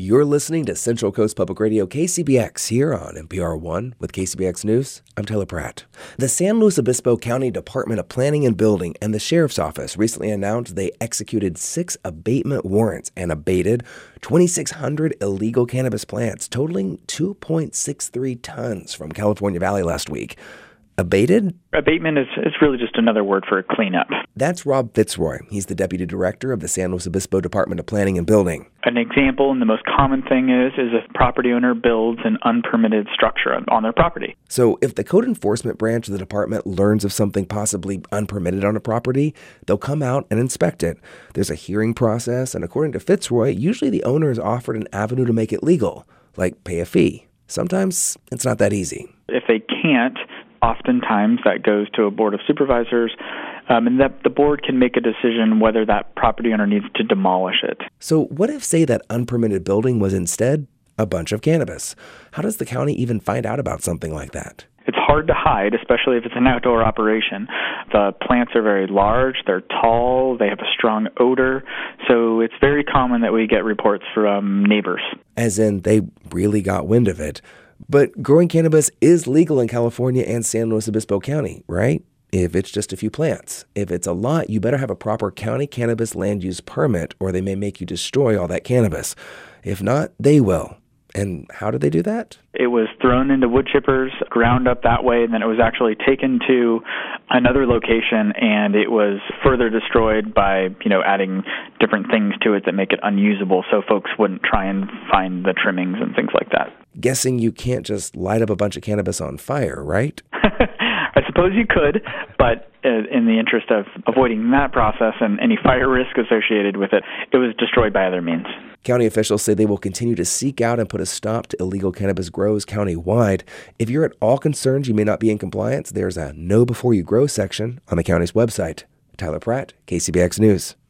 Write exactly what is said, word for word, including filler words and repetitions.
You're listening to Central Coast Public Radio, K C B X, here on N P R one with K C B X News. I'm Tyler Pratt. The San Luis Obispo County Department of Planning and Building and the Sheriff's Office recently announced they executed six abatement warrants and abated twenty-six hundred illegal cannabis plants, totaling two point six three tons from California Valley last week. Abated? Abatement is, is really just another word for a cleanup. That's Rob Fitzroy. He's the Deputy Director of the San Luis Obispo Department of Planning and Building. An example, and the most common thing is, is if a property owner builds an unpermitted structure on their property. So if the code enforcement branch of the department learns of something possibly unpermitted on a property, they'll come out and inspect it. There's a hearing process, and according to Fitzroy, usually the owner is offered an avenue to make it legal, like pay a fee. Sometimes it's not that easy. If they can't, oftentimes that goes to a board of supervisors, um, and that the board can make a decision whether that property owner needs to demolish it. So what if, say, that unpermitted building was instead a bunch of cannabis? How does the county even find out about something like that? It's hard to hide, especially if it's an outdoor operation. The plants are very large, they're tall, they have a strong odor, so it's very common that we get reports from neighbors. As in, they really got wind of it. But growing cannabis is legal in California and San Luis Obispo County, right? If it's just a few plants. If it's a lot, you better have a proper county cannabis land use permit, or they may make you destroy all that cannabis. If not, they will. And how did they do that? It was thrown into wood chippers, ground up that way, and then it was actually taken to another location, and it was further destroyed by, you know, adding different things to it that make it unusable, so folks wouldn't try and find the trimmings and things like that. Guessing you can't just light up a bunch of cannabis on fire, right? I suppose you could, but in the interest of avoiding that process and any fire risk associated with it, it was destroyed by other means. County officials say they will continue to seek out and put a stop to illegal cannabis grows countywide. If you're at all concerned you may not be in compliance, there's a Know Before You Grow section on the county's website. Tyler Pratt, K C B X News.